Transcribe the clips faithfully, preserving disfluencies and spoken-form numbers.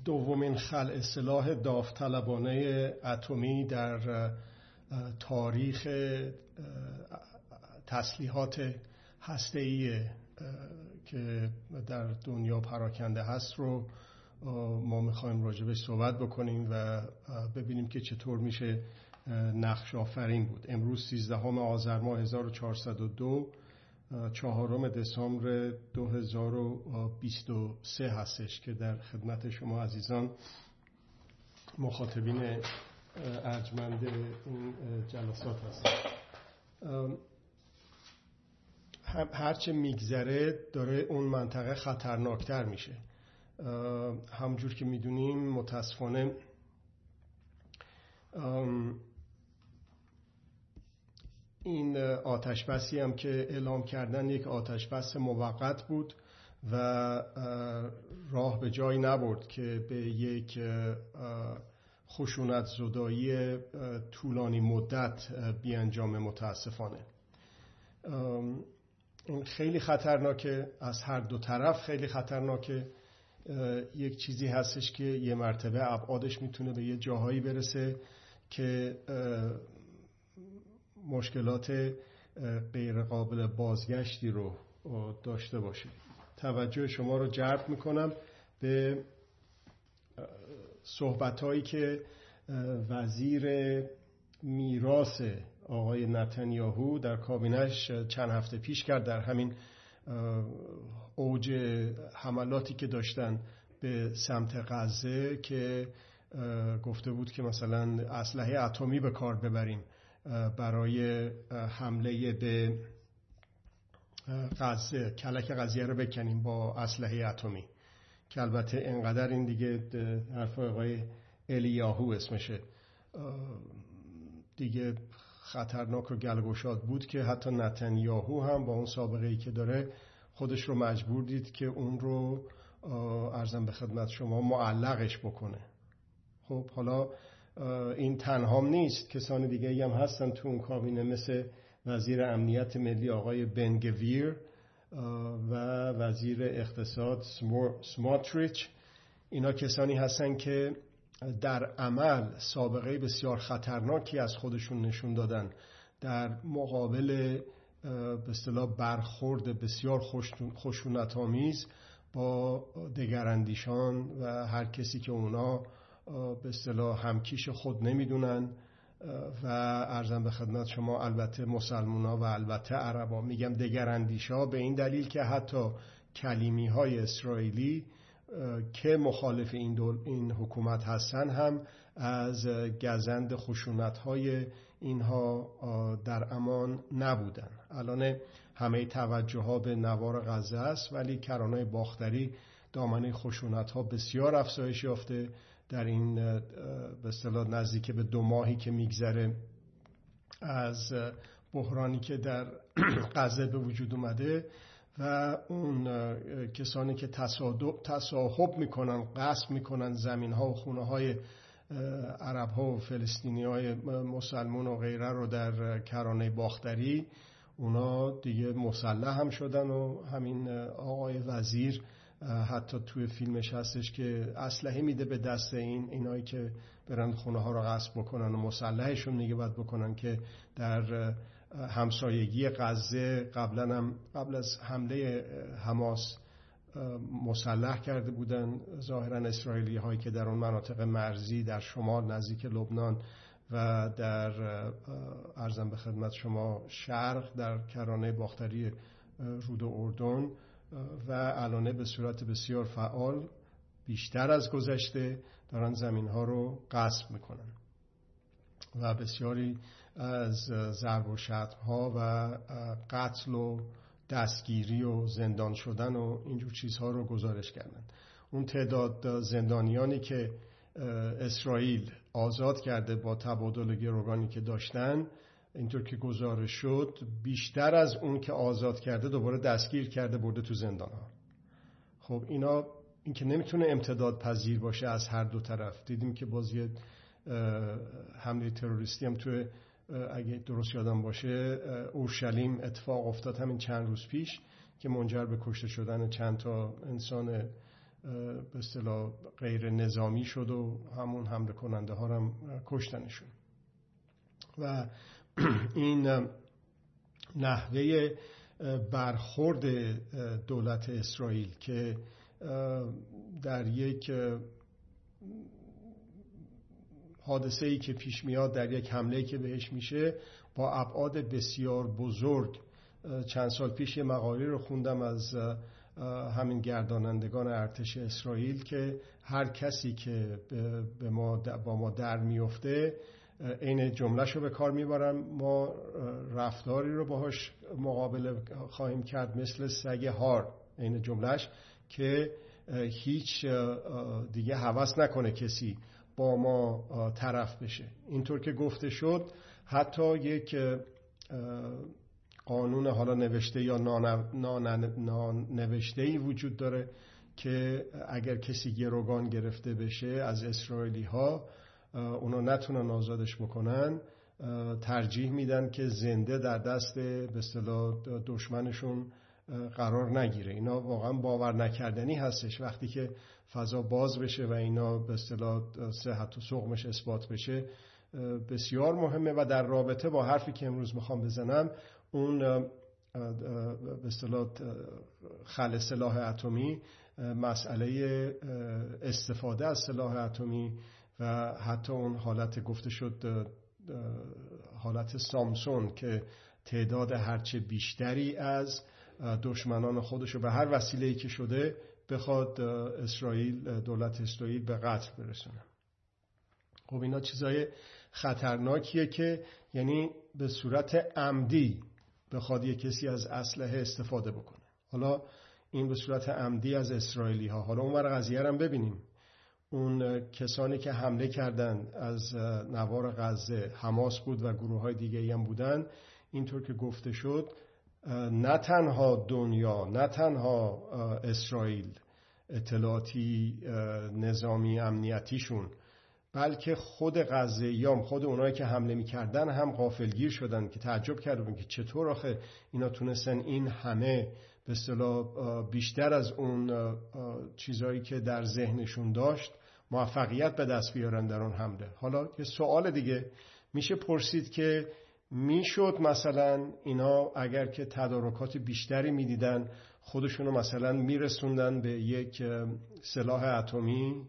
دومین خلع سلاح داوطلبانه اتمی در تاریخ تسلیحات هسته‌ای که در دنیا پراکنده هست رو ما میخوایم راجبش صحبت بکنیم و ببینیم که چطور میشه نقش آفرین بود. امروز سیزدهم آذر ماه هزار و چهارصد و دو، چهارم دسامبر دو هزار و بیست و سه هستش که در خدمت شما عزیزان مخاطبین ارجمند این جلسات هستم. هرچه میگذره داره اون منطقه خطرناکتر میشه. همونجور که میدونیم متاسفانه این آتش بسی هم که اعلام کردن یک آتش بس موقت بود و راه به جایی نبرد که به یک خشونت زدایی طولانی مدت بیانجامه. متاسفانه این خیلی خطرناکه، از هر دو طرف خیلی خطرناکه. یک چیزی هستش که یه مرتبه ابعادش میتونه به یه جاهایی برسه که مشکلات غیر قابل بازگشتی رو داشته باشه. توجه شما رو جلب میکنم به صحبتایی که وزیر میراث آقای نتانیاهو در کابینش چند هفته پیش کرد، در همین اوج حملاتی که داشتن به سمت غزه، که گفته بود که مثلا اسلحه اتمی به کار ببریم برای حمله به غزه، کلک قضیه رو بکنیم با اسلحه اتمی، که البته انقدر این دیگه حرف آقای الیاهو اسمشه دیگه خطرناک و گلگشاد بود که حتی نتانیاهو هم با اون سابقه ای که داره خودش رو مجبور دید که اون رو عرضم به خدمت شما معلقش بکنه. خب حالا این تنهام نیست، کسان دیگه هم هستن تو اون کابینه مثل وزیر امنیت ملی آقای بن گویر و وزیر اقتصاد سموتریچ. اینا کسانی هستن که در عمل سابقه بسیار خطرناکی از خودشون نشون دادن در مقابل به اصطلاح برخورد بسیار خشونت‌آمیز با دگراندیشان و هر کسی که اونا به اصطلاح همکیش خود نمیدونن. و عرضم به خدمت شما البته مسلمونا و البته عربا. میگم دگراندیشا به این دلیل که حتی کلیمی های اسرائیلی که مخالف این, دول این حکومت هستن هم از گزند خشونت های اینها در امان نبودن. الان همه توجه ها به نوار غزه است، ولی کرانه باختری دامنه خشونت ها بسیار افزایش یافته در این به اصطلاح نزدیک به دو ماهی که میگذره از بحرانی که در غزه به وجود اومده. و اون کسانی که تصاحب میکنن، غصب میکنن زمین ها و خونه های عرب ها و فلسطینی های مسلمون و غیره رو در کرانه باختری، اونا دیگه مسلح هم شدن. و همین آقای وزیر حتی توی فیلمش هستش که اسلحه میده به دست این اینایی که برن خونه ها رو غصب بکنن و مسلحشون دیگه باید بکنن، که در همسایگی غزه قبلا هم قبل از حمله حماس مسلح کرده بودن ظاهرا اسرائیلی هایی که در اون مناطق مرزی در شمال نزدیک لبنان و در عرضم به خدمت شما شرق در کرانه باختری رود اردن، و الان به صورت بسیار فعال بیشتر از گذشته دارن زمین ها رو غصب میکنن و بسیاری از ضرب و شتم ها و قتل و دستگیری و زندان شدن و اینجور چیزها رو گزارش کردن. اون تعداد زندانیانی که اسرائیل آزاد کرده با تبادل گروگانی که داشتن، اینطور که گزارش شد بیشتر از اون که آزاد کرده دوباره دستگیر کرده برده تو زندان ها. خب اینا این که نمیتونه امتداد پذیر باشه از هر دو طرف. دیدیم که باز یه حمله تروریستی هم تو، اگه درست یادم باشه، اورشلیم اتفاق افتاد همین چند روز پیش که منجر به کشته شدن چند تا انسان به اصطلاح غیر نظامی شد و همون حمله کننده ها هم کشتنشون. و این نحوه برخورد دولت اسرائیل که در یک حادثه‌ای که پیش میاد، در یک حمله‌ای که بهش میشه، با ابعاد بسیار بزرگ. چند سال پیش یه مقاله رو خوندم از همین گردانندگان ارتش اسرائیل که هر کسی که به ما با ما در میفته این جمله‌شو به کار میبرن: ما رفتاری رو باهاش مقابله خواهیم کرد مثل سگ هار، این جملهش، که هیچ دیگه هوس نکنه کسی با ما طرف بشه. اینطور که گفته شد حتی یک قانون حالا نوشته یا نانوشته‌ای وجود داره که اگر کسی گروگان گرفته بشه از اسرائیلی ها، اونا نتونن آزادش بکنن، ترجیح میدن که زنده در دست به اصطلاح دشمنشون قرار نگیره. اینا واقعا باور نکردنی هستش. وقتی که فضا باز بشه و اینا به اصطلاح صحت و سقمش اثبات بشه بسیار مهمه. و در رابطه با حرفی که امروز میخوام بزنم، اون به اصطلاح خلع سلاح اتمی، مسئله استفاده از سلاح اتمی و حتی اون حالت گفته شد حالت سامسون که تعداد هرچه بیشتری از دشمنان خودشو به هر وسیله‌ای که شده بخواد اسرائیل، دولت اسرائیل به قتل برسونه. خب اینا چیزای خطرناکیه که یعنی به صورت عمدی بخواد یک کسی از اسلحه استفاده بکنه. حالا این به صورت عمدی از اسرائیلی ها. حالا اون ور قضیه رو هم اون کسانی که حمله کردن از نوار غزه حماس بود و گروه های دیگه ای هم بودن. اینطور که گفته شد نه تنها دنیا، نه تنها اسرائیل اطلاعاتی نظامی امنیتیشون، بلکه خود غزه‌ایام، خود اونایی که حمله می‌کردن هم غافلگیر شدن که تعجب کردن که چطور آخه اینا تونستن این همه به اصطلاح بیشتر از اون چیزایی که در ذهنشون داشت موفقیت به دست بیارن در اون حمله. حالا یه سوال دیگه میشه پرسید که میشد مثلا اینا اگر که تدارکات بیشتری میدیدن خودشونو مثلا میرسوندن به یک سلاح اتمی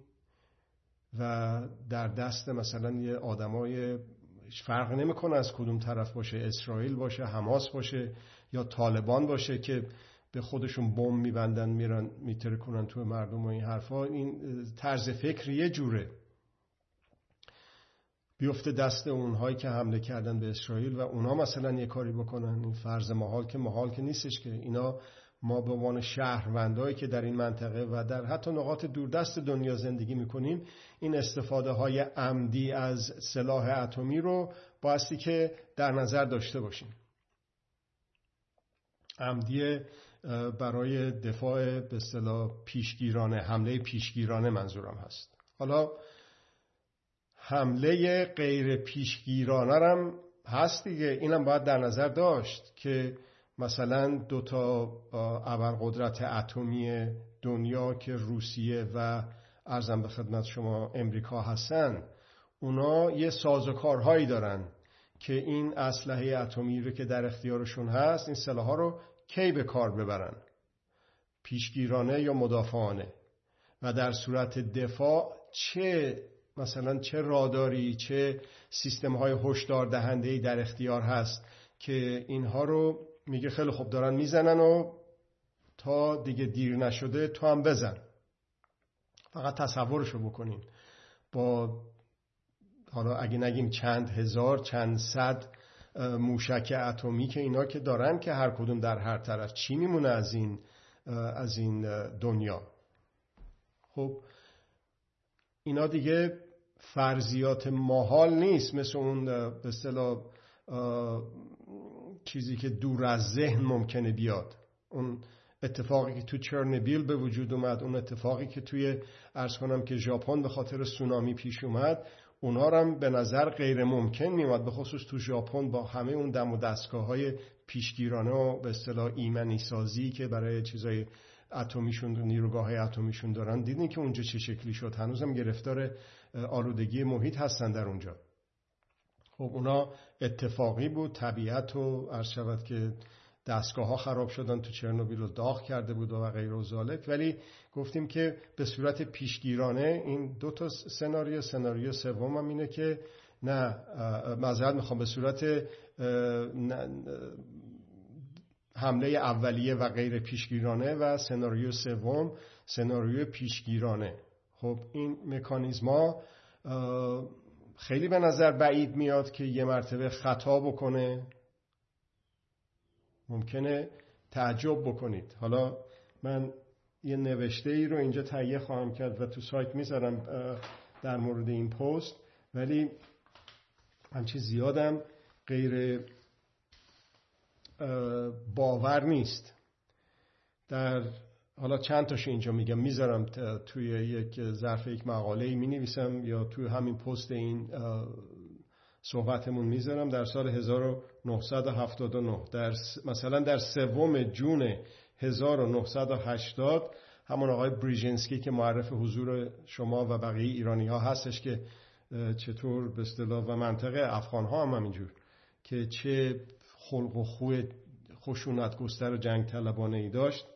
و در دست مثلا یه آدمای فرق نمیکنه از کدوم طرف باشه، اسرائیل باشه، حماس باشه یا طالبان باشه، که به خودشون بمب میبندن میرن میتره کنن تو مردم و این حرفا. این طرز فکر یه جوره بیفته دست اونهایی که حمله کردن به اسرائیل و اونها مثلا یه کاری بکنن. این فرض محال که محال که نیستش که اینا، ما به عنوان شهروندایی که در این منطقه و در حتی نقاط دوردست دنیا زندگی میکنیم این استفاده های عمدی از سلاح اتمی رو بایستی که در نظر داشته باشیم. عمدی برای دفاع به اصطلاح پیشگیرانه، حمله پیشگیرانه منظورم هست. حالا حمله غیر پیشگیرانه هم هست دیگه، اینم باید در نظر داشت که مثلا دو تا ابرقدرت اتمی دنیا که روسیه و عرضم به خدمت شما امریکا هستن، اونا یه سازوکارهایی دارن که این اسلحه اتمی رو که در اختیارشون هست، این سلاح‌ها رو کی به کار ببرن، پیشگیرانه یا مدافعانه، و در صورت دفاع چه مثلا چه راداری، چه سیستم‌های هشدار دهنده‌ای در اختیار هست که اینها رو میگه خیلی خوب دارن میزنن و تا دیگه دیر نشده تو هم بزن. فقط تصورشو بکنین با حالا اگه نگیم چند هزار، چند صد موشک اتمی که اینا که دارن که هر کدوم در هر طرف، چی میمونه از این از این دنیا؟ خب اینا دیگه فرضیات محال نیست، مثل اون به اصطلاح چیزی که دور از ذهن ممکنه بیاد. اون اتفاقی که تو چرنوبیل به وجود اومد، اون اتفاقی که توی عرض کنم که ژاپن به خاطر سونامی پیش اومد، اونها هم به نظر غیر ممکن میومد، به خصوص تو ژاپن با همه اون دم و دستگاه‌های پیشگیرانه و به اصطلاح ایمنی سازی که برای چیزای اتمیشون، نیروگاه‌های اتمیشون دارن، دیدین که اونجا چه شکلی شد. هنوزم گرفتار آلودگی محیط هستن در اونجا. خب اونا اتفاقی بود، طبیعت و عرض شود که دستگاه ها خراب شدن تو چرنوبیل و داغ کرده بود و غیر و ذالک. ولی گفتیم که به صورت پیشگیرانه این دو تا سناریو، سناریو سوم هم اینه که نه، معذرت میخوام، به صورت حمله اولیه و غیر پیشگیرانه و سناریو سوم سناریو پیشگیرانه. خب این مکانیزما خیلی به نظر بعید میاد که یه مرتبه خطا بکنه. ممکنه تعجب بکنید. حالا من یه نوشته ای رو اینجا تهیه خواهم کرد و تو سایت میذارم در مورد این پست، ولی همچی زیادم غیر باور نیست. در حالا چند تاشو اینجا میگم، میذارم توی یک ظرف یک مقاله می نویسم یا توی همین پست این صحبتمون میذارم. در سال هزار و نهصد و هفتاد و نه، در مثلا در سوم جون هزار و نهصد و هشتاد، همون آقای بریژنسکی که معرف حضور شما و بقیه ایرانی ها هستش که چطور به اصطلاح و منطقه افغان ها هم همینجور که چه خلق و خوی خشونت گستر و جنگ طلبانه ای داشت،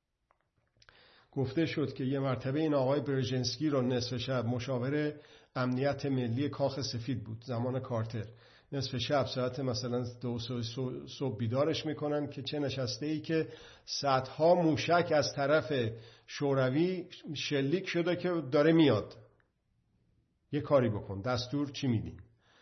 گفته شد که یه مرتبه این آقای برژنسکی رو نصف شب مشاور امنیت ملی کاخ سفید بود زمان کارتر، نصف شب ساعت مثلا دو صبح بیدارش میکنن که چه نشسته ای که صدها موشک از طرف شوروی شلیک شده که داره میاد، یه کاری بکن، دستور چی میدین.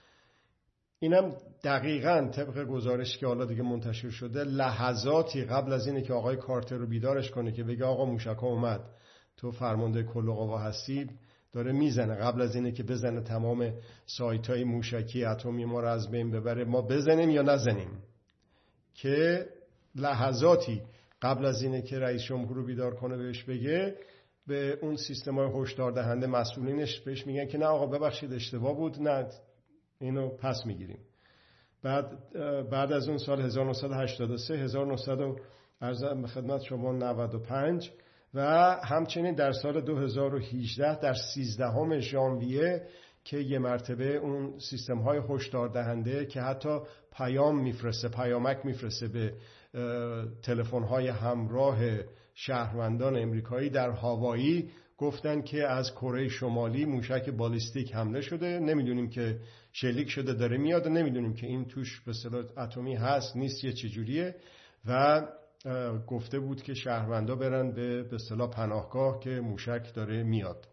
اینم دقیقاً طبق گزارش که حالا دیگه منتشر شده لحظاتی قبل از اینه که آقای کارتر رو بیدارش کنه که بگه آقا موشک‌ها اومد، تو فرمانده کل قوا هستی، داره میزنه. قبل از اینه که بزنه تمام سایت‌های موشکی اتمی ما رو از بین ببره، ما بزنیم یا نزنیم، که لحظاتی قبل از اینه که رئیس جمهور رو بیدار کنه بهش بگه، به اون سیستم‌های هشدار دهنده مسئولینش بهش میگن که نه آقا ببخشید اشتباه بود، نه اینو پس میگیریم. بعد بعد از اون سال هزار و نهصد و هشتاد و سه، هزار و نهصد ارزم به خدمت شما نود و پنج و همچنین در سال دو هزار و هجده در سیزدهم ژانویه که یه مرتبه اون سیستم های هشدار دهنده که حتی پیام میفرسته، پیامک میفرسته به تلفن های همراه شهروندان امریکایی در هاوایی، گفتن که از کره شمالی موشک بالیستیک حمله شده، نمیدونیم که شلیک شده داره میاد و نمیدونیم که این توش به اصطلاح اتمی هست نیست یه چجوریه، و گفته بود که شهروندا برن به به اصطلاح پناهگاه که موشک داره میاد.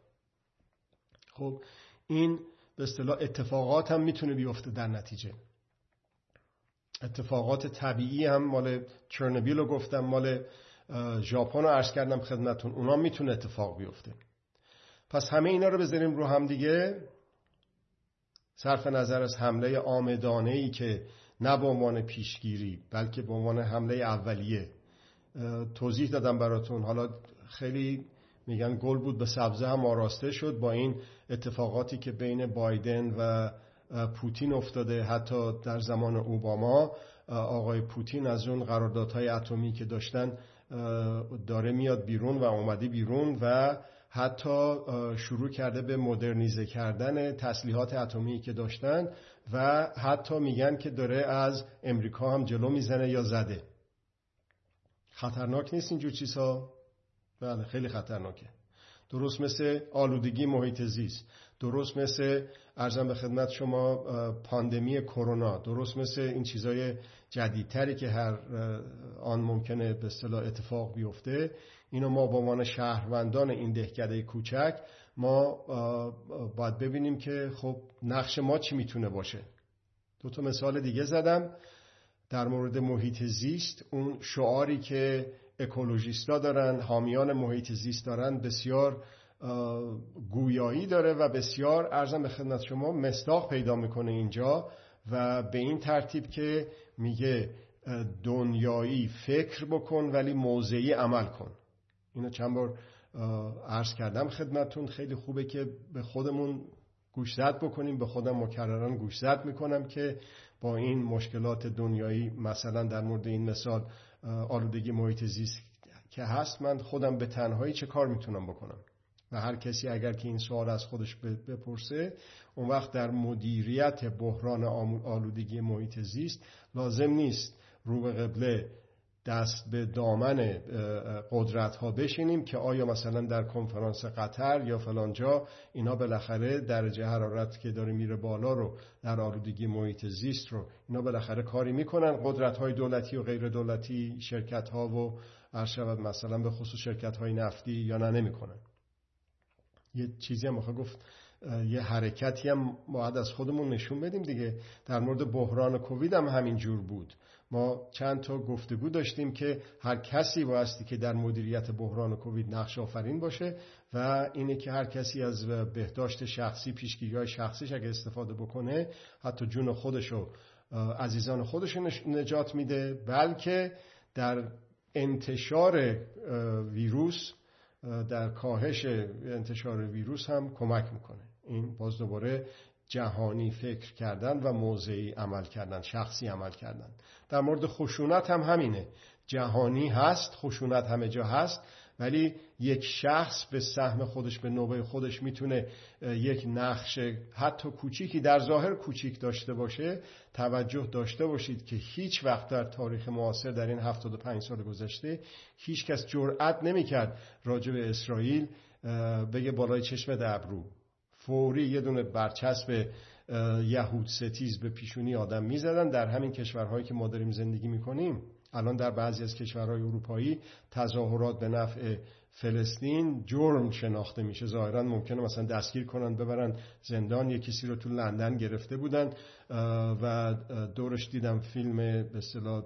خب این به اصطلاح اتفاقات هم میتونه بیفته در نتیجه. اتفاقات طبیعی هم مال چرنوبیل رو گفتم، مال ژاپن رو عرض کردم خدمتون، اونا میتونه اتفاق بیفته. پس همه اینا رو بذاریم رو هم دیگه، صرف نظر از حمله عامدانه‌ای که نه به عنوان پیشگیری بلکه به عنوان حمله اولیه توضیح دادم براتون. حالا خیلی میگن گل بود به سبزه هم آراسته شد با این اتفاقاتی که بین بایدن و پوتین افتاده. حتی در زمان اوباما آقای پوتین از اون قراردادهای اتمی که داشتن داره میاد بیرون و اومده بیرون و حتی شروع کرده به مدرنیزه کردن تسلیحات اتمی که داشتن و حتی میگن که داره از امریکا هم جلو میزنه یا زده. خطرناک نیست اینجور چیزها؟ بله خیلی خطرناکه. درست مثل آلودگی محیط زیست، درست مثل عرضم به خدمت شما پاندمی کرونا، درست مثل این چیزای جدیدتری که هر آن ممکنه به اصطلاح اتفاق بیفته. اینو ما به عنوان شهروندان این دهکده کوچک ما باید ببینیم که خب نقش ما چی میتونه باشه. دو تا مثال دیگه زدم در مورد محیط زیست. اون شعاری که اکولوژیستا دارن، حامیان محیط زیست دارن، بسیار گویایی داره و بسیار عرضم به خدمت شما مصداق پیدا میکنه اینجا، و به این ترتیب که میگه دنیایی فکر بکن ولی موضعی عمل کن. اینو چند بار عرض کردم خدمتون. خیلی خوبه که به خودمون گوشزد بکنیم. به خودم مکرران گوشزد میکنم که با این مشکلات دنیایی، مثلا در مورد این مثال آلودگی محیط زیست که هست من خودم به تنهایی چه کار میتونم بکنم. و هر کسی اگر که این سوال از خودش بپرسه، اون وقت در مدیریت بحران آلودگی محیط زیست لازم نیست رو به قبله دست به دامن قدرت ها بشینیم که آیا مثلا در کنفرانس قطر یا فلان جا اینا بالاخره درجه حرارت که داره میره بالا رو در آلودگی محیط زیست رو اینا بالاخره کاری میکنن، قدرت های دولتی و غیر دولتی، شرکت ها و ارشد مثلا به خصوص شرکت های نفتی، یا نه نمیکنن. یه چیزی هم میخوام گفت، یه حرکتی هم باید از خودمون نشون بدیم دیگه. در مورد بحران کووید هم همین جور بود. ما چند تا گفتگو داشتیم که هر کسی بایستی که در مدیریت بحران کووید نقش آفرین باشه و اینه که هر کسی از بهداشت شخصی، پیشگیری‌های شخصیش اگه استفاده بکنه حتی جون خودش و عزیزان خودش نجات میده، بلکه در انتشار ویروس، در کاهش انتشار ویروس هم کمک میکنه. این باز دوباره جهانی فکر کردن و موضعی عمل کردن، شخصی عمل کردن. در مورد خشونت هم همینه، جهانی هست، خشونت همه جا هست، ولی یک شخص به سهم خودش، به نوبه خودش میتونه یک نقش حتی کوچیکی، در ظاهر کوچیک داشته باشه. توجه داشته باشید که هیچ وقت در تاریخ معاصر در این هفتاد و پنج سال گذشته هیچ کس جرئت نمیکرد راجع به اسرائیل بگه بالای چشم ابرو، فوری یه دونه برچسب یهود ستیز به پیشونی آدم میزدن. در همین کشورهایی که ما داریم زندگی میکنیم الان، در بعضی از کشورهای اروپایی تظاهرات به نفع فلسطین جرم شناخته میشه. ظاهرا ممکنه مثلا دستگیر کنن ببرن زندان. یک کسی رو تو لندن گرفته بودن و دورش دیدم فیلم به اصطلاح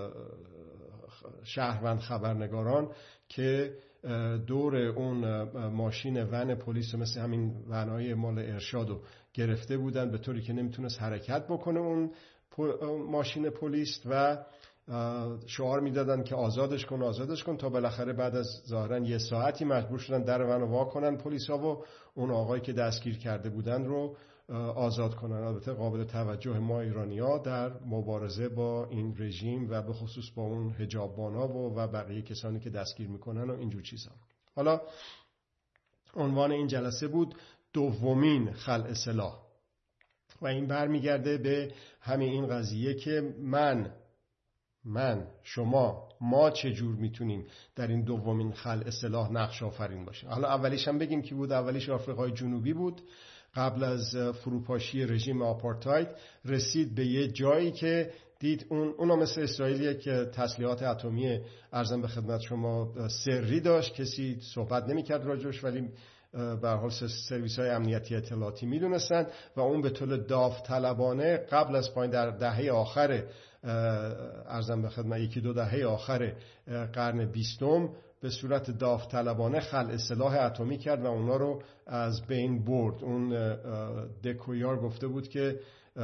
شهروند خبرنگاران که دور اون ماشین ون پلیس مثل همین ونهای مال ارشادو گرفته بودن به طوری که نمیتونست حرکت بکنه اون ماشین پلیس و شعار میدادن که آزادش کن آزادش کن، تا بالاخره بعد از ظاهرا یه ساعتی مجبور شدن در ونو وا کنن پلیسا و اون آقایی که دستگیر کرده بودن رو آزاد کنن. البته قابل توجه ما ایرانی‌ها در مبارزه با این رژیم و به خصوص با اون حجاب‌بانا و و بقیه کسانی که دستگیر میکنن و اینجور چیزا. حالا عنوان این جلسه بود دومین خلع سلاح و این برمیگرده به همین این قضیه که من من شما ما چجور میتونیم در این دومین خلع سلاح نقش آفرین باشیم. حالا اولیش هم بگیم کی بود. اولیش آفریقای جنوبی بود. قبل از فروپاشی رژیم آپارتاید رسید به یه جایی که دید اون اونا مثل اسرائیلیه که تسلیحات اتمی ارزم به خدمت شما سری داشت، کسی صحبت نمی‌کرد راجعش، ولی به هر حال سرویس‌های امنیتی اطلاعاتی می‌دونستن و اون به طور داوطلبانه قبل از پایین در دهه آخر ارزم به خدمت یکی دو دهه آخر قرن بیستم به صورت داوطلبانه خلع سلاح اتمی کرد و اونا رو از بین برد. اون دکویار گفته بود که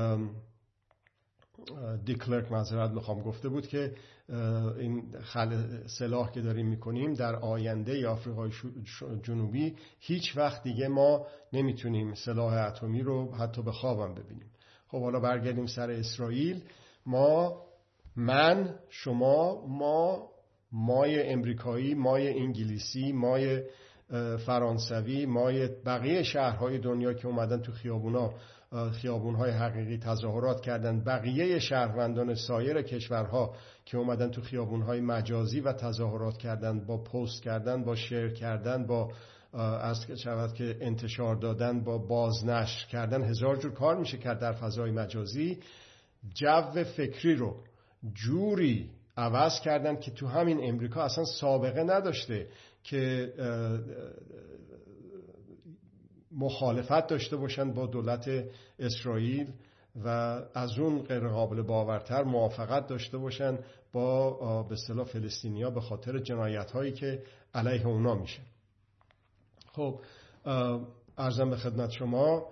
دیکلرک معذرت میخوام گفته بود که این خلع سلاح که داریم میکنیم در آینده آفریقای جنوبی هیچ وقت دیگه ما نمیتونیم سلاح اتمی رو حتی به خوابم ببینیم. خب حالا برگردیم سر اسرائیل. ما من شما ما مای امریکایی، مای انگلیسی، مای فرانسوی، مای بقیه شهرهای دنیا که اومدن تو خیابونا خیابونهای حقیقی تظاهرات کردن، بقیه شهروندان سایر کشورها که اومدن تو خیابونهای مجازی و تظاهرات کردن، با پست کردن، با شیر کردن، با از شود که انتشار دادن، با بازنشر کردن، هزار جور کار میشه کرد در فضای مجازی. جو فکری رو جوری عوض کردن که تو همین امریکا اصلا سابقه نداشته که مخالفت داشته باشن با دولت اسرائیل و از اون غیر قابل باورتر موافقت داشته باشن با به اصطلاح فلسطینیا به خاطر جنایت هایی که علیه اونا میشه. خب عرضم به خدمت شما،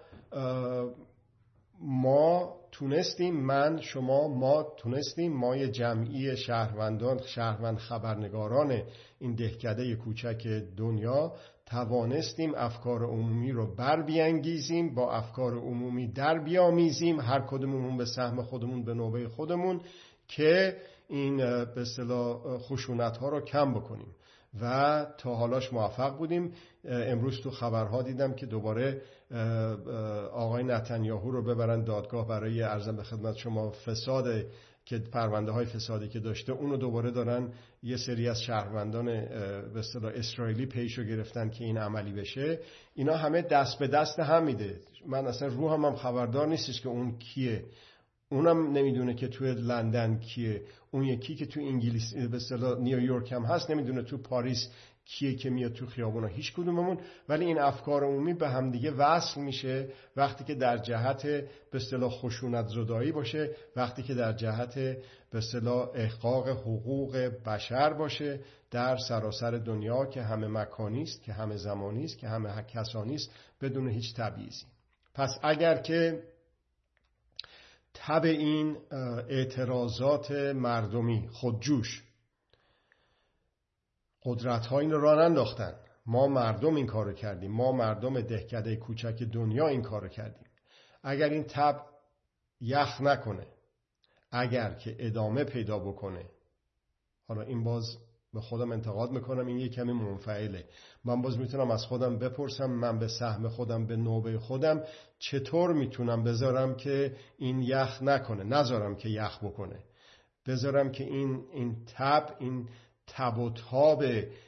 ما تونستیم، من شما ما تونستیم، ما یه جمعی شهروندان شهروند خبرنگاران این دهکده کوچک دنیا توانستیم افکار عمومی رو بر بیانگیزیم، با افکار عمومی در بیامیزیم، هر کدوممون به سهم خودمون به نوبه خودمون، که این به اصطلاح خشونت ها رو کم بکنیم. و تا حالاش موفق بودیم. امروز تو خبرها دیدم که دوباره آقای نتانیاهو رو ببرن دادگاه برای عرضم به خدمت شما فساد که پرونده های فسادی که داشته، اونو دوباره دارن یه سری از شهروندان به اصطلاح اسرائیلی پیشو گرفتن که این عملی بشه. اینا همه دست به دست هم میده. من اصلا روحم هم خبردار نیستش که اون کیه، اونم نمیدونه که توی لندن کیه، اون یکی که تو انگلیس به اصطلاح نیویورک هم هست نمیدونه تو پاریس کیه که میاد تو خیابونا، هیچ کدوممون. ولی این افکار عمومی به هم دیگه وصل میشه وقتی که در جهت به اصطلاح خشونت زدایی باشه، وقتی که در جهت به اصطلاح احقاق حقوق بشر باشه در سراسر دنیا که همه مکانی است، که همه زمانی است، که همه کسانی است، بدون هیچ تبعیضی. پس اگر که تبع این اعتراضات مردمی خودجوش قدرت‌ها این رو راه انداختن، ما مردم این کارو کردیم، ما مردم دهکده کوچک دنیا این کارو کردیم، اگر این تبع یخ نکنه، اگر که ادامه پیدا بکنه، حالا این باز به خودم انتقاد میکنم، این یه کمی منفعله. من باز میتونم از خودم بپرسم، من به سهم خودم، به نوبه خودم چطور میتونم بذارم که این یخ نکنه، نذارم که یخ بکنه، بذارم که این این تب، این تب و تاب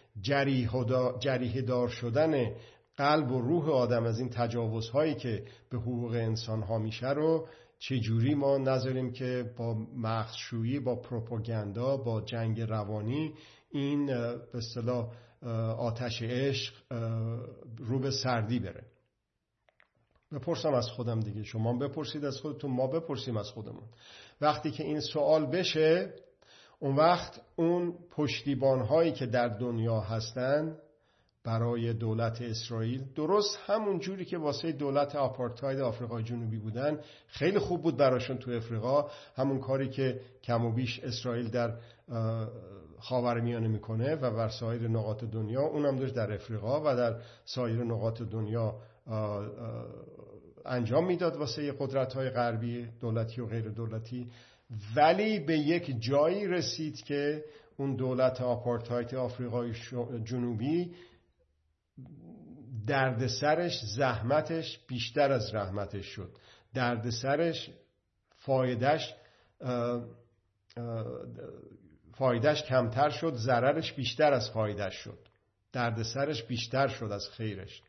جریحه دار شدن قلب و روح آدم از این تجاوزهایی که به حقوق انسان ها میشه رو چجوری ما نذاریم که با مغزشویی، با پروپاگاندا، با جنگ روانی این به اصطلاح آتش عشق رو به سردی بره. بپرسم از خودم دیگه، شما بپرسید از خودتون، ما بپرسیم از خودمون. وقتی که این سوال بشه، اون وقت اون پشتیبان‌هایی که در دنیا هستن برای دولت اسرائیل، درست همون جوری که واسه دولت آپارتاید آفریقای جنوبی بودن، خیلی خوب بود براشون تو افریقا، همون کاری که کم و بیش اسرائیل در خاورمیانه میکنه و بر سایر نقاط دنیا، اونم داشت در افریقا و در سایر نقاط دنیا انجام میداد واسه قدرت‌های غربی دولتی و غیر دولتی. ولی به یک جایی رسید که اون دولت آپارتاید آفریقای جنوبی دردسرش، زحمتش بیشتر از رحمتش شد. دردسرش، فایدهش فایدهش کمتر شد، ضررش بیشتر از فایدهش شد. دردسرش بیشتر شد از خیرش.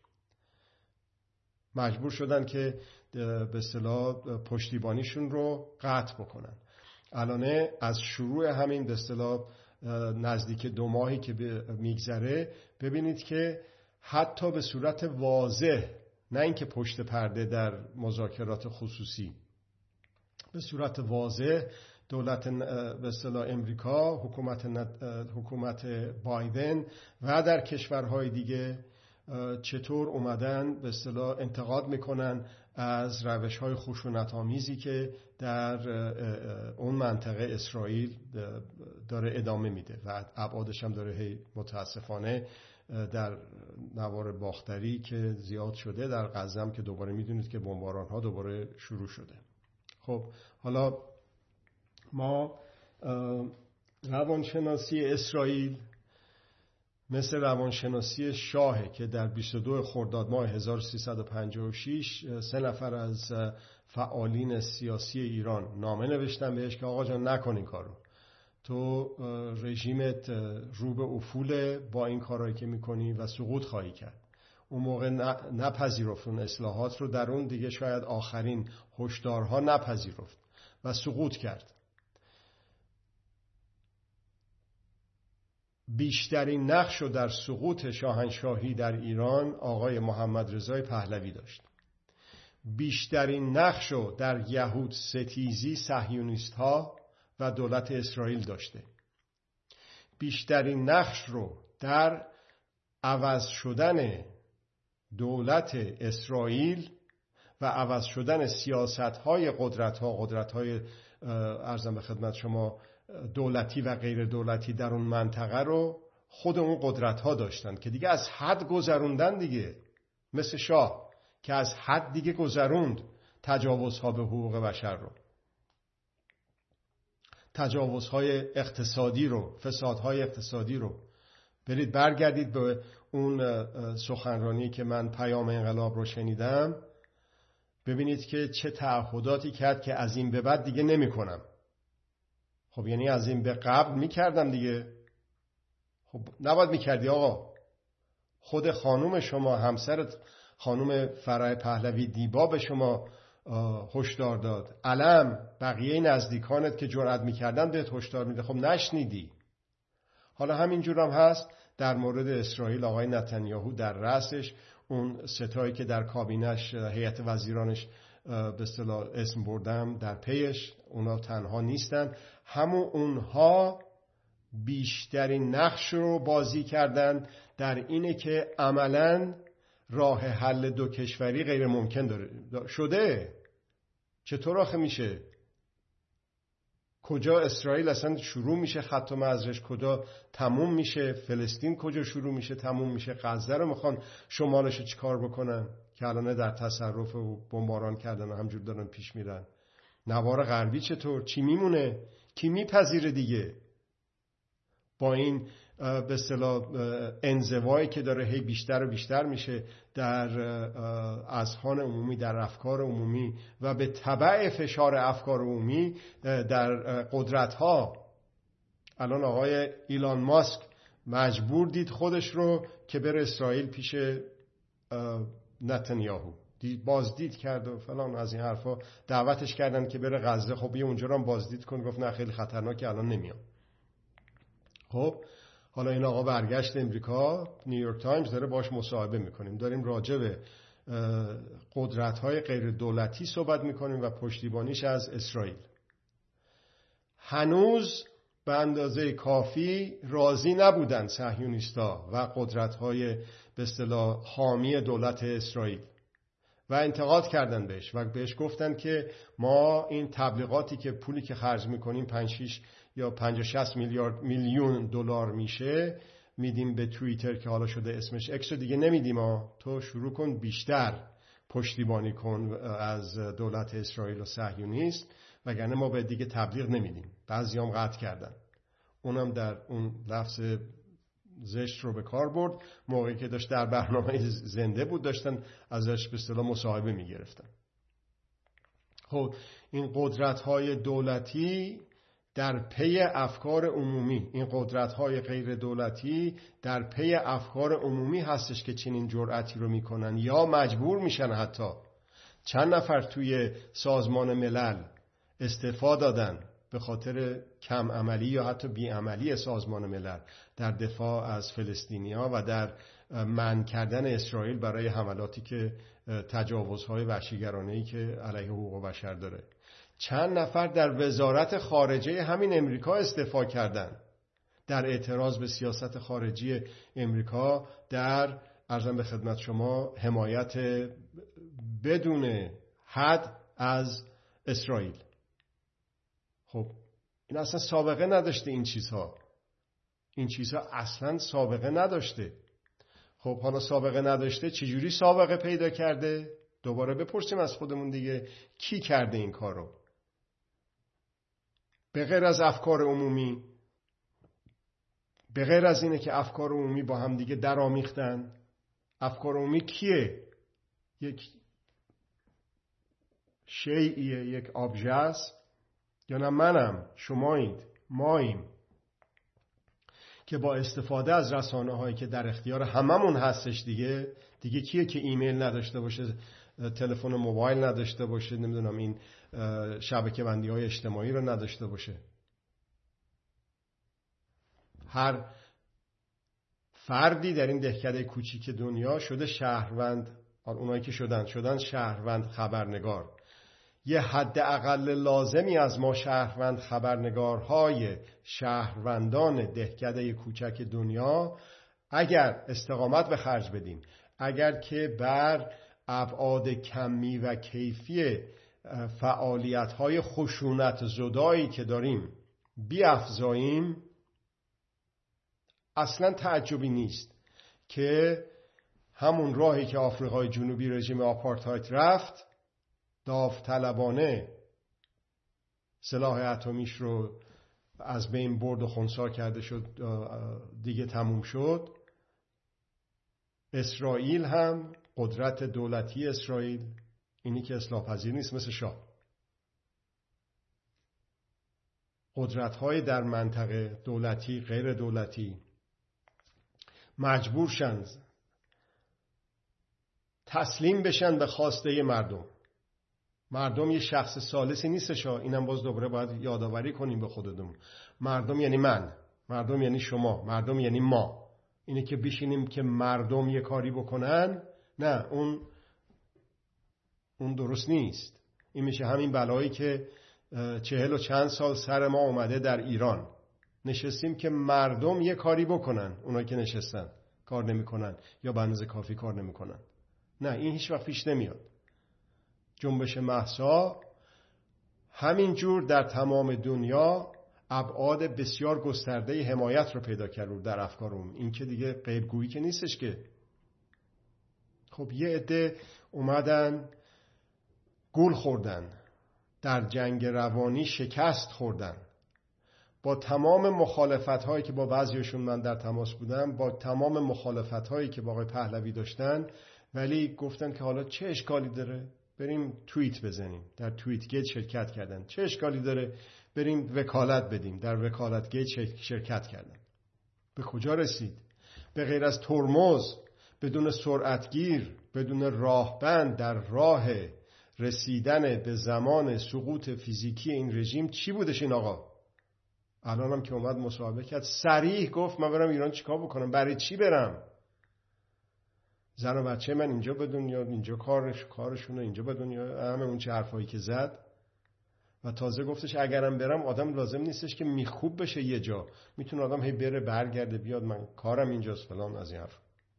مجبور شدن که به اصطلاح پشتیبانیشون رو قطع بکنن. الان از شروع همین به اصطلاح نزدیک دو ماهی که میگذره، ببینید که حتی به صورت واضح، نه اینکه پشت پرده در مذاکرات خصوصی، به صورت واضح دولت به اصطلاح امریکا، حکومت حکومت بایدن و در کشورهای دیگه چطور اومدن به اصطلاح انتقاد میکنن از روش‌های خشونت‌آمیزی که در اون منطقه اسرائیل داره ادامه میده و ابعادش هم داره متاسفانه در نوار باختری که زیاد شده، در غزه هم که دوباره میدونید که بمباران‌ها دوباره شروع شده. خب حالا ما روانشناسی اسرائیل مثل روانشناسی شاهه که در بیست و دو خرداد ماه هزار و سیصد و پنجاه و شش سه نفر از فعالین سیاسی ایران نامه نوشتن بهش که آقا جان نکن این کارو، تو رژیمت رو به افول با این کارهایی که میکنی و سقوط خواهی کرد. اون موقع نپذیرفت اون اصلاحات رو، در اون دیگه شاید آخرین هشدارها نپذیرفت و سقوط کرد. بیشترین نقش رو در سقوط شاهنشاهی در ایران آقای محمد رضای پهلوی داشت. بیشترین نقش رو در یهود ستیزی صهیونیست ها و دولت اسرائیل داشته. بیشترین نقش رو در عوض شدن دولت اسرائیل و عوض شدن سیاست های قدرت ها قدرت های عرضم به خدمت شما دولتی و غیر دولتی در اون منطقه رو خود اون قدرت ها داشتن که دیگه از حد گذروندن دیگه، مثل شاه که از حد دیگه گذروند تجاوزها به حقوق بشر رو، تجاوزهای اقتصادی رو، فسادهای اقتصادی رو. برید برگردید به اون سخنرانی که من پیام انقلاب رو شنیدم، ببینید که چه تعهداتی کرد که از این به بعد دیگه نمی کنم. خب یعنی از این به قبل می کردم دیگه. خب نباید می کردی آقا. خود خانوم شما، همسرت خانوم فرح پهلوی دیبا به شما هشدار داد. علم بقیه نزدیکانت که جرأت میکردن بهت هشدار میده، خب نشنیدی. حالا همینجور هم هست در مورد اسرائیل. آقای نتانیاهو در رأسش، اون ستایی که در کابینش هیئت وزیرانش به اصطلاح اسم بردم در پیش، اونا تنها نیستن، همون اونها بیشترین نقش رو بازی کردن در اینه که عملاً راه حل دو کشوری غیر ممکن داره شده. چطور آخه میشه؟ کجا اسرائیل اصلا شروع میشه خط و مرزش، کجا تموم میشه؟ فلسطین کجا شروع میشه تموم میشه؟ غزه رو میخوان شمالش رو چیکار بکنن که الان در تصرف و بمباران کردن و همجور دارن پیش میرن؟ نوار غربی چطور؟ چی میمونه؟ کی میپذیره دیگه؟ با این به اصطلاح انزوایی که داره هی بیشتر و بیشتر میشه در اذهان عمومی، در افکار عمومی و به تبع فشار افکار عمومی در قدرت ها. الان آقای ایلان ماسک مجبور دید خودش رو که بره اسرائیل پیش نتانیاهو، بازدید کرد و فلان از این حرفا. دعوتش کردن که بره غزه، خب یه اونجا رو هم بازدید کن، گفت نه خیلی خطرناکه الان نمیام. خب حالا این آقا برگشت امریکا، نیویورک تایمز داره باش مصاحبه میکنیم، داریم راجع به قدرت‌های غیر دولتی صحبت میکنیم و پشتیبانیش از اسرائیل. هنوز به اندازه کافی راضی نبودن صهیونیستا و قدرت‌های به اصطلاح حامی دولت اسرائیل و انتقاد کردن بهش و بهش گفتن که ما این تبلیغاتی که پولی که خرج میکنیم پنج شش یا پنجاه شصت میلیارد میلیون دلار میشه میدیم به توییتر که حالا شده اسمش اکس رو دیگه نمیدیم ها، تو شروع کن بیشتر پشتیبانی کن از دولت اسرائیل و صهیونیست، وگرنه ما به دیگه تبلیغ نمیدیم. بعضیام قطع کردن. اونم در اون لفظ زشت رو به کار برد موقعی که داشت در برنامه زنده بود، داشتن ازش به اصطلاح مصاحبه میگرفتن. خب این قدرت‌های دولتی در پی افکار عمومی، این قدرت‌های غیر دولتی در پی افکار عمومی هستش که چنین جرأتی رو میکنن یا مجبور میشن. حتی چند نفر توی سازمان ملل استعفا دادن به خاطر کم عملی یا حتی بی عملی سازمان ملل در دفاع از فلسطینی‌ها و در منع کردن اسرائیل برای حملاتی که تجاوزهای وحشیگرانه‌ای که علیه حقوق بشر داره. چند نفر در وزارت خارجه همین امریکا استعفا کردن در اعتراض به سیاست خارجی امریکا در عرضم به خدمت شما حمایت بدون حد از اسرائیل. خب این اصلا سابقه نداشته، این چیزها این چیزها اصلا سابقه نداشته. خب حالا سابقه نداشته چجوری سابقه پیدا کرده؟ دوباره بپرسیم از خودمون دیگه، کی کرده این کارو؟ به غیر از افکار عمومی، به غیر از اینه که افکار عمومی با هم دیگه در آمیختن. افکار عمومی کیه؟ یک شیئیه، یک آبژه است، یا نه منم، شمایید، ماییم که با استفاده از رسانه هایی که در اختیار هممون هستش دیگه دیگه کیه که ایمیل نداشته باشه، تلفن موبایل نداشته باشه، نمیدونم این شبکه بندی های اجتماعی رو نداشته باشه؟ هر فردی در این دهکده کوچیک دنیا شده شهروند، اونایی که شدن شدن شهروند خبرنگار. یه حد اقل لازمی از ما شهروند خبرنگارهای شهروندان دهکده کوچک دنیا اگر استقامت به خرج بدیم، اگر که بر ابعاد کمی و کیفی فعالیت‌های خشونت زدایی که داریم بیافزاییم، اصلا تعجبی نیست که همون راهی که آفریقای جنوبی رژیم آپارتاید رفت، داوطلبانه سلاح اتمیش رو از بین برد و خنثی کرده شد، دیگه تموم شد. اسرائیل هم، قدرت دولتی اسرائیل اینی که اصلاح پذیر نیست، مثل شاه. قدرت‌های در منطقه، دولتی، غیر دولتی، مجبور شن تسلیم بشن به خواسته مردم. مردم یه شخص ثالثی نیستش. اینم باز دوباره باید یادآوری کنیم به خودمون. مردم یعنی من، مردم یعنی شما، مردم یعنی ما. اینه که بشینیم که مردم یه کاری بکنن، نه، اون اون درست نیست. این میشه همین بلایی که چهل و چند سال سر ما اومده در ایران. نشستیم که مردم یه کاری بکنن، اونایی که نشستن کار نمیکنن یا به اندازه کافی کار نمیکنن. نه، این هیچ وقت پیش نمیاد. جنبش مهسا همینجور در تمام دنیا ابعاد بسیار گسترده حمایت رو پیدا کرد در افکارم. این که دیگه غیبگویی که نیستش که. خب یه عده اومدن گول خوردن، در جنگ روانی شکست خوردن، با تمام مخالفت هایی که با بعضیشون من در تماس بودم، با تمام مخالفت هایی که با آقای پهلوی داشتن، ولی گفتن که حالا چه اشکالی داره بریم توییت بزنیم. در توییت گیت شرکت کردن. چه اشکالی داره بریم وکالت بدیم. در وکالت گیت شرکت کردن. به کجا رسید؟ به غیر از ترمز، بدون سرعتگیر، بدون راهبند در راه رسیدن به زمان سقوط فیزیکی این رژیم چی بودش این آقا؟ الان هم که اومد مصاحبه کرد، صریح گفت من برم ایران چیکار بکنم؟ برای چی برم؟ زن و بچه من اینجا بدون یا اینجا کارش کارشونه اینجا بدون یا همه اون چه حرفایی که زد. و تازه گفتش اگرم برم آدم لازم نیستش که میخوب بشه یه جا، میتونه آدم هی بره برگرده بیاد، من کارم اینجاست فلان از این حرف.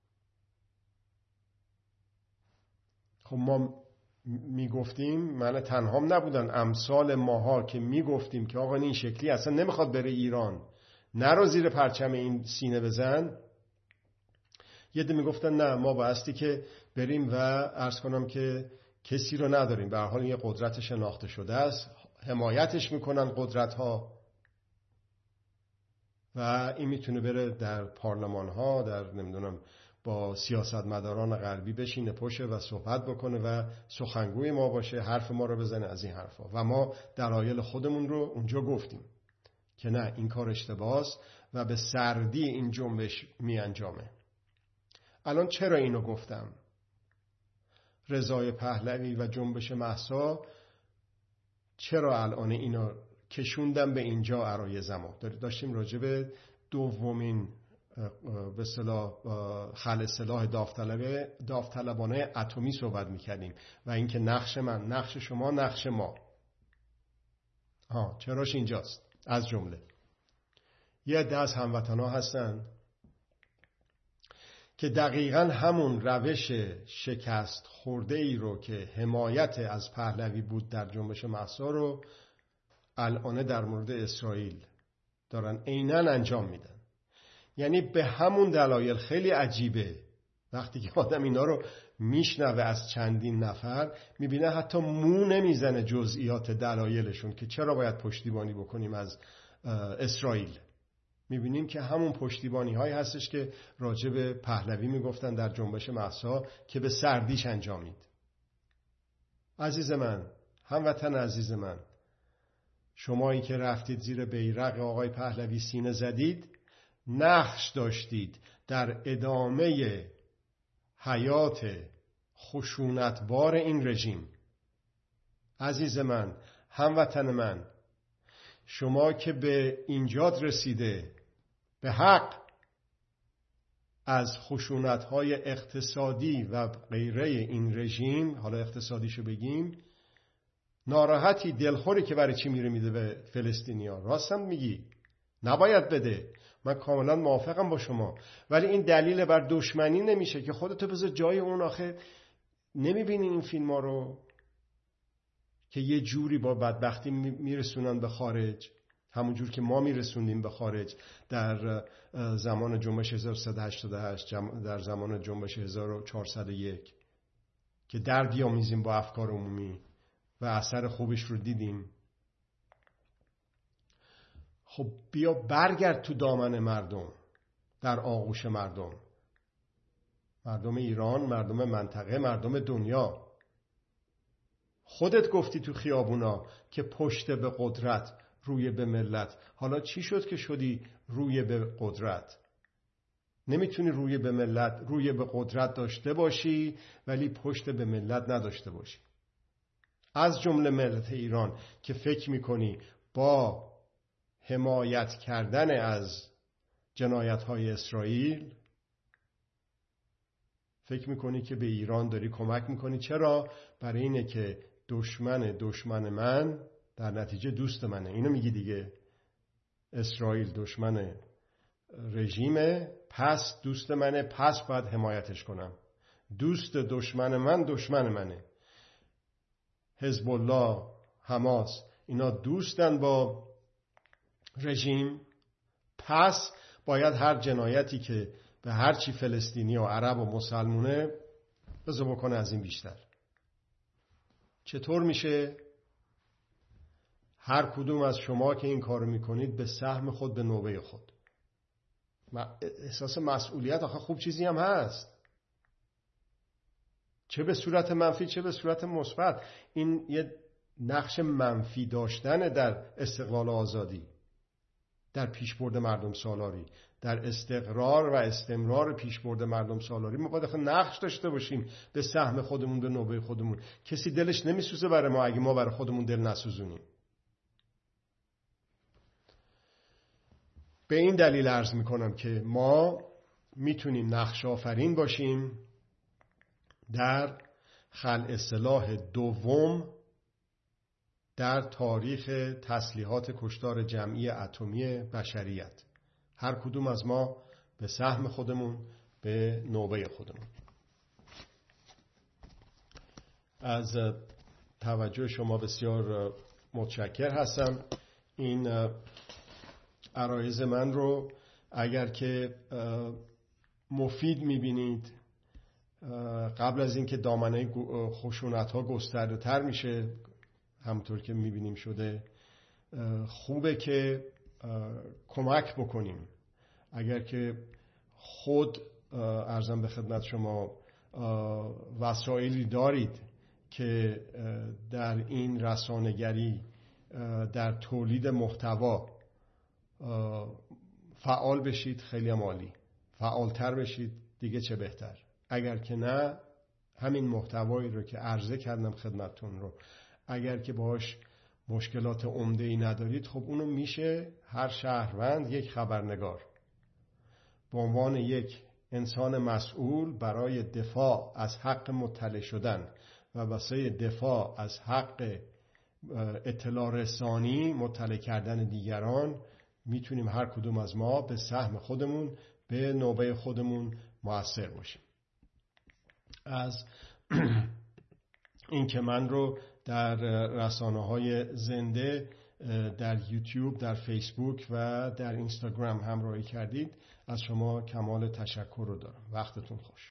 خب ما میگفتیم، من تنهام نبودن، امثال ماها که میگفتیم که آقا این شکلی اصلا نمیخواد بره ایران، نرو زیر پرچم این سینه بزن. یه ده میگفتن نه ما بایستی که بریم و عرض کنم که کسی رو نداریم، به هر حال یه قدرت شناخته شده است، حمایتش میکنن قدرت ها و این میتونه بره در پارلمان ها، در نمیدونم با سیاستمداران غربی بشینه پشه و صحبت بکنه و سخنگوی ما باشه، حرف ما رو بزنه از این حرفا. و ما دلایل خودمون رو اونجا گفتیم که نه این کار اشتباهه و به سردی این جنبش می انجامه. الان چرا اینو گفتم؟ رضای پهلوی و جنبش مهسا چرا الان اینو کشوندم به اینجا عرایض ما؟ داشتیم راجع به دومین به اصطلاح خلع سلاح داوطلبه داوطلبانه اتمی صحبت می‌کردیم و اینکه نقش من، نقش شما، نقش ما. ها چراش اینجاست؟ از جمله یه عده از هموطن‌ها هستن که دقیقاً همون روش شکست خورده ای رو که حمایت از پهلوی بود در جنبش مهسا رو الان در مورد اسرائیل دارن عیناً انجام میدن. یعنی به همون دلایل خیلی عجیبه وقتی که آدم اینا رو میشنوه از چندین نفر، میبینه حتی مو نمیزنه جزئیات دلایلشون که چرا باید پشتیبانی بکنیم از اسرائیل. میبینیم که همون پشتیبانی هایی هستش که راجع به پهلوی میگفتن در جنبش مهسا که به سردیش انجامید. عزیز من، هموطن عزیز من، شمایی که رفتید زیر بیرق آقای پهلوی سینه زدید، نقش داشتید در ادامه حیات خشونتبار این رژیم. عزیز من، هموطن من، شما که به اینجات رسیده به حق از خشونت‌های اقتصادی و غیره این رژیم، حالا اقتصادیشو بگیم، ناراحتی، دلخوری که برای چی میره میده به فلسطینی‌ها. راستم میگی، نباید بده، من کاملا موافقم با شما، ولی این دلیل بر دشمنی نمیشه که خودتو بذار جای اون. آخه نمیبینی این فیلم ها رو که یه جوری با بدبختی میرسونن به خارج، همون جور که ما میرسوندیم به خارج در زمان جنبش هزار و سیصد و هشتاد و هشت، در زمان جنبش هزار و چهارصد و یک که در بیامیزیم با افکار عمومی و اثر خوبش رو دیدیم. خب بیا برگرد تو دامن مردم، در آغوش مردم، مردم ایران، مردم منطقه، مردم دنیا. خودت گفتی تو خیابونا که پشت به قدرت روی به ملت. حالا چی شد که شدی روی به قدرت؟ نمیتونی روی به ملت، روی به قدرت داشته باشی ولی پشت به ملت نداشته باشی. از جمله ملت ایران که فکر میکنی با حمایت کردن از جنایت‌های اسرائیل فکر میکنی که به ایران داری کمک میکنی. چرا؟ برای اینه که دشمن دشمن من در نتیجه دوست منه. اینو میگی دیگه، اسرائیل دشمن رژیمه، پس دوست منه، پس باید حمایتش کنم. دوست دشمن من دشمن منه. حزب الله، حماس، اینا دوستن با رژیم، پس باید هر جنایتی که به هر چی فلسطینی و عرب و مسلمونه بذار بکنه از این بیشتر. چطور میشه؟ هر کدوم از شما که این کارو میکنید به سهم خود، به نوبه خود. احساس مسئولیت آخه خوب چیزی هم هست، چه به صورت منفی چه به صورت مثبت. این یه نقش منفی داشتن در استقلال و آزادی، در پیشبرد مردم سالاری، در استقرار و استمرار پیشبرد مردم سالاری. ما باید نقش داشته باشیم به سهم خودمون، به نوبه خودمون. کسی دلش نمیسوزه برای ما اگه ما برای خودمون دل نسوزونیم. به این دلیل عرض میکنم که ما میتونیم نقش آفرین باشیم در خلع سلاح دوم در تاریخ تسلیحات کشتار جمعی اتمی بشریت. هر کدوم از ما به سهم خودمون، به نوبه خودمون. از توجه شما بسیار متشکر هستم. این عرایض من رو اگر که مفید میبینید، قبل از اینکه دامنه خشونت ها گسترده تر میشه، همونطور که میبینیم شده، خوبه که کمک بکنیم. اگر که خود عرضم به خدمت شما وسایلی دارید که در این رسانه‌گری، در تولید محتوا فعال بشید، خیلی عالی. فعالتر بشید دیگه چه بهتر. اگر که نه، همین محتوایی رو که عرضه کردم خدمتتون رو اگر که باهاش مشکلات عمده‌ای ندارید، خب اونو میشه هر شهروند یک خبرنگار به عنوان یک انسان مسئول برای دفاع از حق مطلع شدن و واسه دفاع از حق اطلاع رسانی، مطلع کردن دیگران، میتونیم هر کدوم از ما به سهم خودمون، به نوبه خودمون مؤثر باشیم. از این که من رو در رسانه‌های زنده، در یوتیوب، در فیسبوک و در اینستاگرام همراهی کردید، از شما کمال تشکر رو دارم. وقتتون خوش.